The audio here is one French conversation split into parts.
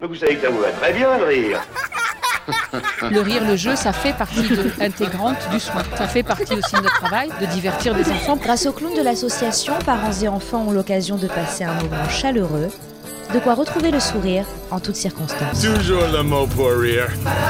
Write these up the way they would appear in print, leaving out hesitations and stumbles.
Vous savez que ça vous va très bien de rire. Le rire, le jeu, ça fait partie intégrante du soin. Ça fait partie aussi de notre travail, de divertir des enfants. Grâce aux clowns de l'association, parents et enfants ont l'occasion de passer un moment chaleureux, de quoi retrouver le sourire en toutes circonstances. Toujours le mot pour rire.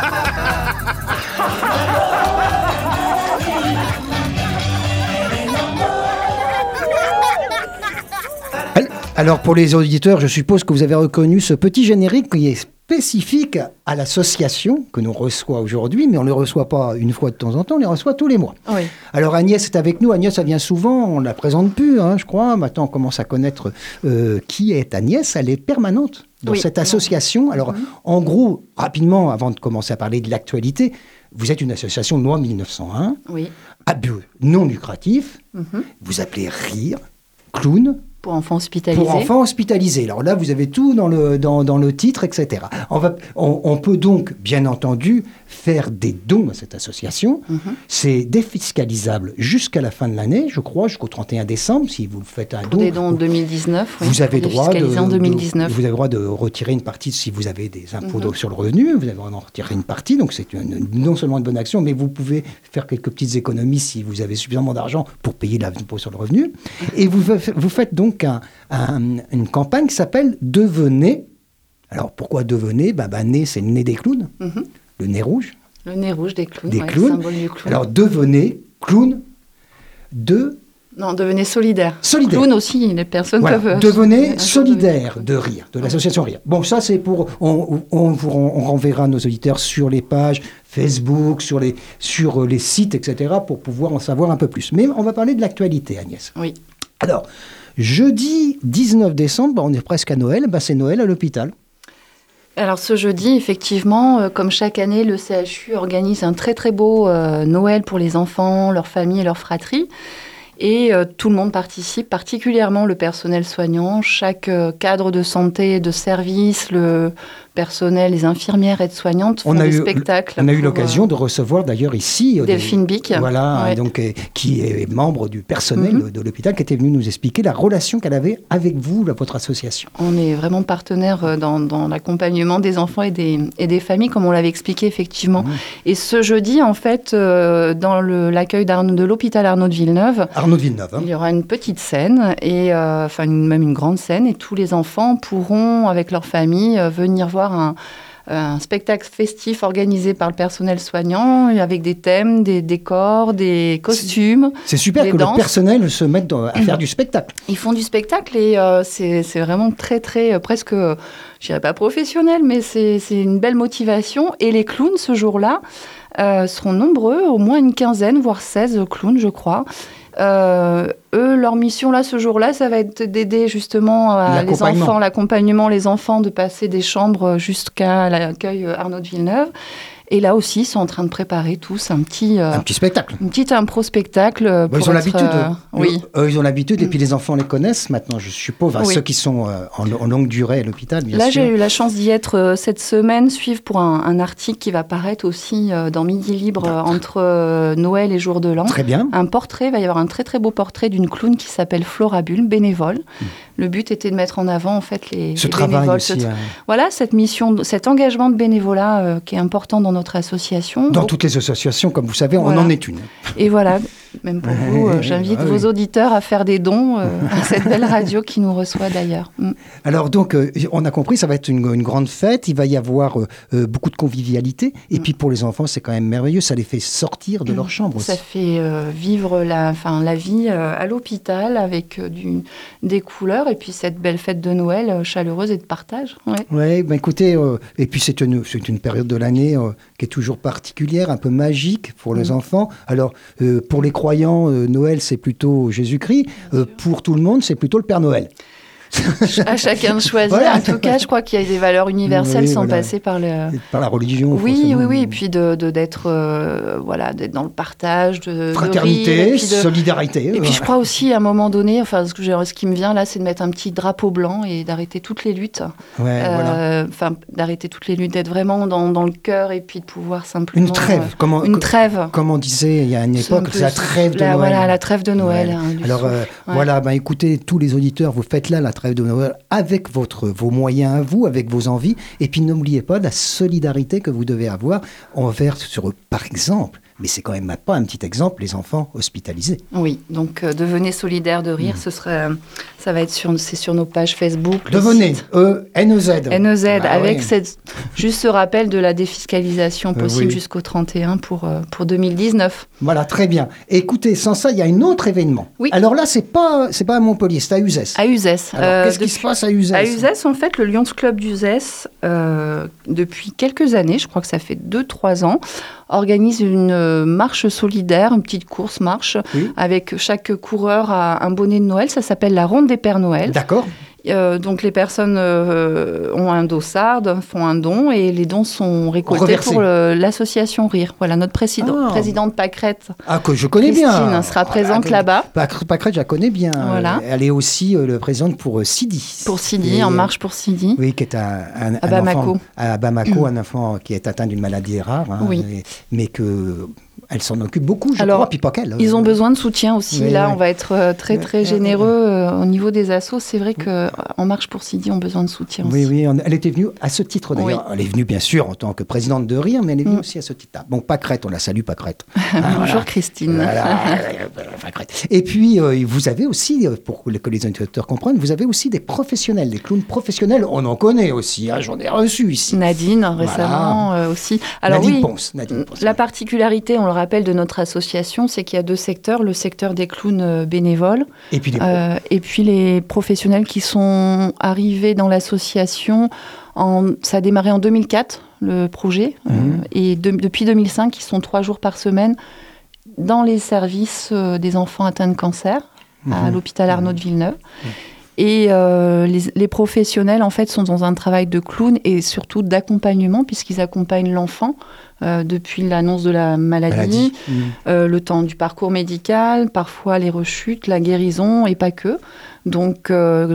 Alors pour les auditeurs, je suppose que vous avez reconnu ce petit générique qui est spécifique à l'association que nous reçoit aujourd'hui, mais on ne le reçoit pas une fois de temps en temps, on les reçoit tous les mois. Oui. Alors Agnès est avec nous, Agnès elle vient souvent, on ne la présente plus, je crois, maintenant on commence à connaître qui est Agnès, elle est permanente dans cette association. Alors en gros, rapidement, avant de commencer à parler de l'actualité, vous êtes une association loi 1901, à but non lucratif, vous appelez RIRE, clown, pour enfants hospitalisés. Pour enfants hospitalisés. Alors là, vous avez tout dans le titre, etc. On peut donc, bien entendu, faire des dons à cette association. C'est défiscalisable jusqu'à la fin de l'année, je crois, jusqu'au 31 décembre, si vous faites un don. Pour des dons en 2019, vous avez droit en 2019. vous avez droit de retirer une partie, si vous avez des impôts sur le revenu, vous avez droit d'en retirer une partie, donc c'est non seulement une bonne action, mais vous pouvez faire quelques petites économies si vous avez suffisamment d'argent pour payer l'impôt sur le revenu. Et vous faites donc une campagne qui s'appelle « Devenez ». Alors, pourquoi « Devenez » Né, c'est le nez des clowns, le nez rouge. Le nez rouge des clowns, symbole du clown. Alors, devenez clown Non, devenez solidaire. Solidaire. Clown aussi, les personnes peuvent... Devenez solidaire de RIRE, de l'association RIRE. Bon, ça, c'est pour... On renverra nos auditeurs sur les pages Facebook, sur les sites, etc., pour pouvoir en savoir un peu plus. Mais on va parler de l'actualité, Agnès. Oui. Alors, jeudi 19 décembre, on est presque à Noël, c'est Noël à l'hôpital. Alors ce jeudi, effectivement, comme chaque année, le CHU organise un très très beau Noël pour les enfants, leurs familles et leurs fratries. Et tout le monde participe, particulièrement le personnel soignant, chaque cadre de santé et de service, le personnel, les infirmières, aides-soignantes font des spectacles. On a eu l'occasion de recevoir d'ailleurs ici Delphine Bic, donc, qui est membre du personnel de l'hôpital, qui était venue nous expliquer la relation qu'elle avait avec vous, votre association. On est vraiment partenaire dans l'accompagnement des enfants et des familles, comme on l'avait expliqué effectivement. Et ce jeudi, en fait, dans l'accueil de l'hôpital Arnaud de Villeneuve, il y aura une petite scène, et même une grande scène, et tous les enfants pourront, avec leur famille, venir voir un spectacle festif organisé par le personnel soignant, avec des thèmes, des décors, des costumes. C'est super que le personnel se mette à faire du spectacle. Ils font du spectacle et c'est vraiment très, très, presque, je dirais pas professionnel, mais c'est une belle motivation. Et les clowns, ce jour-là, seront nombreux, au moins une quinzaine, voire 16 clowns, je crois. Eux, leur mission là, ce jour-là, ça va être d'aider justement l'accompagnement, les enfants, de passer des chambres jusqu'à l'accueil Arnaud de Villeneuve. Et là aussi, ils sont en train de préparer tous un petit spectacle. Une petite impro-spectacle. Ils ont l'habitude. Ils ont l'habitude, et puis les enfants les connaissent maintenant, je suppose. Ceux qui sont en longue durée à l'hôpital, bien sûr. Là, j'ai eu la chance d'y être cette semaine, suivre pour un article qui va paraître aussi dans Midi Libre entre Noël et Jour de l'An. Très bien. Un portrait, il va y avoir un très très beau portrait d'une clown qui s'appelle Florabule, bénévole. Le but était de mettre en avant en fait les bénévoles. Voilà, cette mission, cet engagement de bénévolat qui est important dans notre association. Dans toutes les associations, comme vous savez, on en est une. Et voilà, même pour vous, j'invite vos auditeurs à faire des dons à cette belle radio qui nous reçoit d'ailleurs. Alors donc, on a compris, ça va être une grande fête, il va y avoir beaucoup de convivialité, et puis pour les enfants, c'est quand même merveilleux, ça les fait sortir de leur chambre aussi. Ça fait vivre la vie à l'hôpital avec des couleurs, et puis cette belle fête de Noël chaleureuse et de partage. Oui, écoutez, et puis c'est une période de l'année qui est toujours particulière, un peu magique pour les enfants. Alors, pour les croyants, Noël, c'est plutôt Jésus-Christ. Pour tout le monde, c'est plutôt le Père Noël. À chacun de choisir. En tout cas, je crois qu'il y a des valeurs universelles sans passer par la religion. Oui, et puis d'être dans le partage, de fraternité, solidarité. Et puis je crois aussi à un moment donné, ce qui me vient là, c'est de mettre un petit drapeau blanc et d'arrêter toutes les luttes. D'arrêter toutes les luttes, d'être vraiment dans le cœur et puis de pouvoir simplement une trêve. Comme on disait il y a une époque, c'est la trêve de Noël. Voilà, la trêve de Noël. Alors écoutez, tous les auditeurs, vous faites là la trêve trêve de Noël avec vos moyens à vous, avec vos envies. Et puis n'oubliez pas la solidarité que vous devez avoir envers, par exemple, mais c'est quand même pas un petit exemple, les enfants hospitalisés. Oui, donc devenez solidaires de rire, ça va être sur nos pages Facebook. Devenez, NEZ. NEZ, Ah, avec oui. juste ce rappel de la défiscalisation possible oui. jusqu'au 31 pour 2019. Voilà, très bien. Écoutez, sans ça, il y a un autre événement. Oui. Alors là, c'est pas à Montpellier, c'est à Uzès. À Uzès. Alors, qu'est-ce qui se passe à Uzès? À Uzès, en fait, le Lions Club d'Uzès, depuis quelques années, je crois que ça fait 2-3 ans, organise une marche solidaire, une petite course marche, Oui. avec chaque coureur a un bonnet de Noël. Ça s'appelle la Ronde des Pères Noël. D'accord. Donc les personnes ont un dossard, font un don et les dons sont récoltés Reversés. pour l'association Rire. Voilà, notre Ah. présidente Pâquerette, Ah, que je connais Christine, bien. sera présente là-bas. Pâquerette, je la connais bien. Voilà. Elle est aussi le présidente pour Sidi. Pour Sidi, Et, En Marche pour Sidi. Oui, qui est un À Bamako. enfant, à Bamako, un enfant qui est atteint d'une maladie rare, hein, Oui. mais que elle s'en occupe beaucoup, je Alors, crois, puis pas qu'elle. Ils ont besoin de soutien aussi. Oui, Là, oui. on va être très, très Oui, généreux au niveau des assos. C'est vrai qu'En Marche pour Sidi ont besoin de soutien Oui, aussi. oui, elle était venue à ce titre d'ailleurs. Elle est venue bien sûr en tant que présidente de Rire, mais elle est venue aussi à ce titre. Bon, Pâquerette, on la salue, Pâquerette. Bonjour Christine. Voilà, Pâquerette. Et puis, vous avez aussi, pour que les auditeurs comprennent, vous avez aussi des professionnels, des clowns professionnels. On en connaît aussi, hein, j'en ai reçu ici. Nadine, récemment aussi. Alors Nadine oui, Ponce. la particularité, on le rappelle, de notre association, c'est qu'il y a 2 secteurs. Le secteur des clowns bénévoles Et puis, et puis les professionnels qui sont arrivés dans l'association. Ça a démarré en 2004, le projet. Et depuis 2005, ils sont 3 jours par semaine dans les services des enfants atteints de cancer à l'hôpital Arnaud de Villeneuve. Et les professionnels, en fait, sont dans un travail de clown et surtout d'accompagnement, puisqu'ils accompagnent l'enfant depuis l'annonce de la maladie, le temps du parcours médical, parfois les rechutes, la guérison, et pas que. Donc,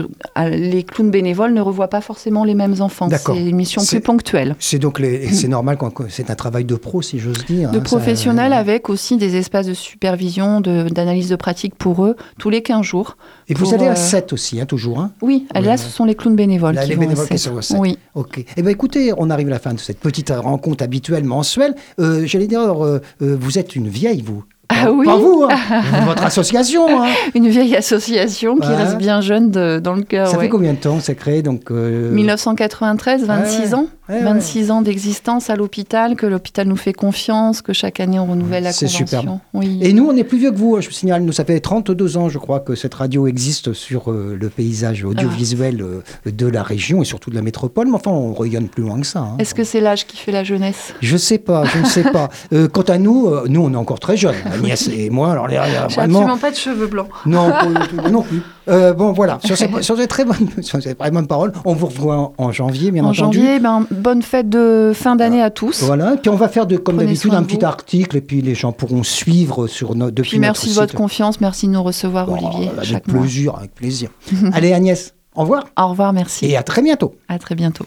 les clowns bénévoles ne revoient pas forcément les mêmes enfants. D'accord. C'est une mission plus ponctuelle. C'est donc c'est normal quand c'est un travail de pro, si j'ose dire. De hein, professionnels avec aussi des espaces de supervision, d'analyse de pratique pour eux, tous les 15 jours. Et vous allez à 7 aussi, hein, toujours. Hein. Oui, là, ce sont les clowns bénévoles Là, qui les vont bénévoles à qui 7. sont à 7. Oui. Ok. Eh bien, écoutez, on arrive à la fin de cette petite rencontre habituelle mensuelle. J'allais dire, vous êtes une vieille, vous. Ah oui. Pas vous, hein. Votre association. Hein. Une vieille association qui reste bien jeune dans le cœur. Ça fait combien de temps c'est créé donc 1993, 26 ans. 26 ans d'existence à l'hôpital, que l'hôpital nous fait confiance, que chaque année on renouvelle la convention. C'est superbe. Oui. Et nous, on est plus vieux que vous, je vous signale. Nous, ça fait 32 ans, je crois, que cette radio existe sur le paysage audiovisuel de la région et surtout de la métropole. Mais enfin, on rayonne plus loin que ça. Hein. Est-ce que c'est l'âge qui fait la jeunesse? Je ne sais pas. Quant à nous, on est encore très jeunes, Agnès et moi. Alors, J'ai vraiment... absolument pas de cheveux blancs. Non, non plus. Bon, voilà. Sur ces très bonnes paroles, on vous revoit en janvier, bien entendu. En janvier, bonne fête de fin d'année à tous. Voilà. Et puis, on va faire, comme d'habitude, un petit vous. article. Et puis, les gens pourront suivre depuis Puis merci de notre votre site. confiance. Merci de nous recevoir, Olivier, Avec chaque mois. plaisir, avec plaisir. Allez, Agnès, au revoir. Au revoir, merci. Et à très bientôt. À très bientôt.